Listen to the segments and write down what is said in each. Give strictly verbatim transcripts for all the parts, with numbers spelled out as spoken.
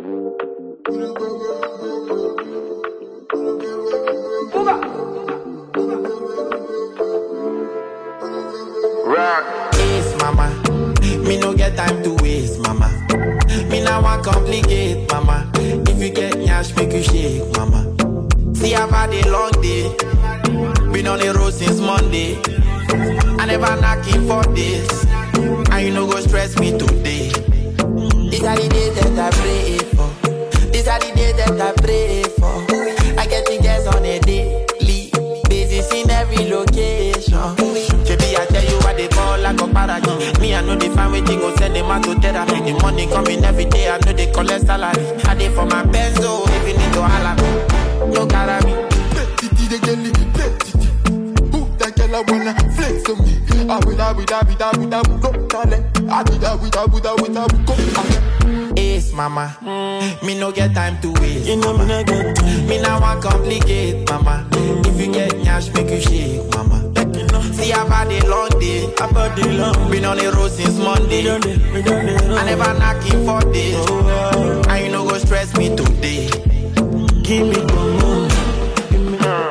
Yes, mama. Me no get time to waste, mama. Me now want complicate, mama. If you get nyash, make you shake, mama. See, I've had a long day. Been on the road since Monday. I never knocking for this. And you no go stress me today. These are the days that I pray for. These are the days that I pray for. I get the gas on a daily basis in every location. Baby, I tell you what they call like a paragon. Me, I know they find waiting, go send them out to therapy. The money coming every day, I know they collect salary. I did for my benzo, if you need to holla me. No carry me. Petty, the girl, petty. Who that girl I wanna flex on me? I would, I would, I would, I would, I would go talent. I would, I would, I would, I would, I would go. Ace, mama. Mm. Me no get time to waste. You know me no get time. Me now want complicate, mama. Mm. If you get nyash, make you shake, mama. See, I've had a long day. I've had a long. Been on the road since Monday. We done it, we done it. I never knocking for this. Oh, oh. And you no go stress me today. Give me one more. Give me. Uh,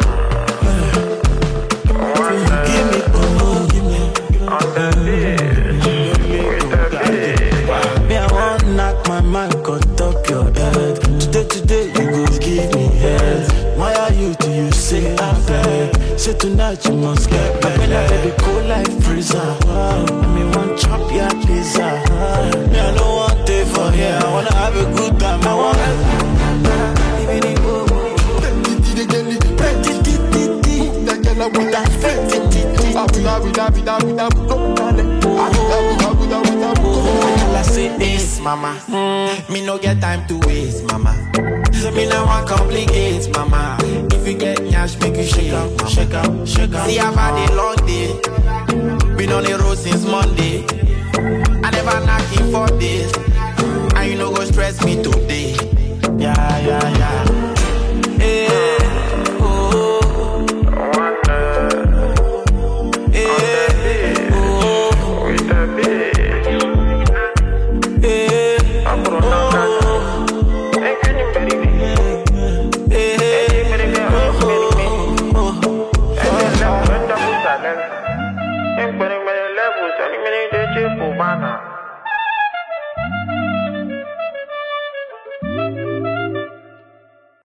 give me one more. Give me. On the Me, I want knock my mind, cut up your head. Today, today, you go give me head. Why are you do you say I beg? Say tonight you must get back. When I baby cold like freezer. Wow. Me want chop your pizza. Me I don't want it for here. I wanna have a good time. I want even if you Petty, the girl, petty. Who that girl I wanna flex on me? I would, I would, I would, I would, I would go talent. I would, I would, I would, I would, I would go. I say this, mama. Mm. Me no get time to waste, mama. Me no want complicate, mama. If you get nyash, make you shake up, mama. shake out, shake out. See, I've had a long day. Been on the road since Monday. I never knocking for this. And you no go stress me today. Yeah, yeah, yeah.